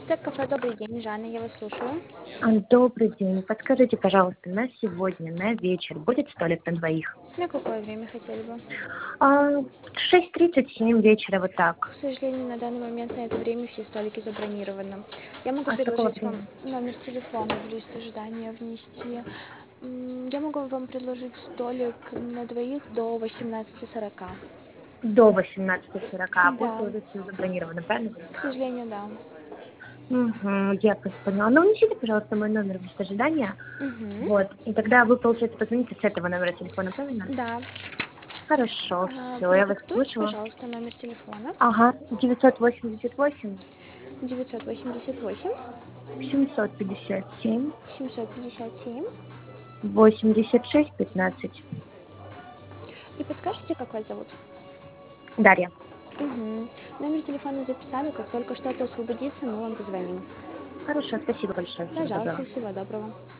Тек-кафе, добрый день, Жанна, я вас слушаю. Добрый день. Подскажите, пожалуйста, на сегодня, на вечер будет столик на двоих? На какое время хотели бы? 6:37 вечера, вот К так. сожалению, на данный момент на это время все столики забронированы. Я могу А с какого предложить вам времени? номер телефона в лист ожидания внести. Я могу вам предложить столик на двоих до 18:40. До 18:40, а Да, после уже все забронировано, правильно к понимаю? сожалению, да. Угу, я просто поняла. Ну, внесите, пожалуйста, мой номер в лист ожидания. Угу. Вот. И тогда вы, получается, позвоните с этого номера телефона, правильно? Да. Хорошо, все, я вас Продиктуйте, слушала. пожалуйста, номер телефона. Ага, 988 988 757 757. 86 15. И подскажите, как вас зовут? Дарья. Угу. Номер телефона записали, как только что-то освободится, мы вам позвоним. Хорошо, спасибо большое, всего Пожалуйста, доброго. всего доброго.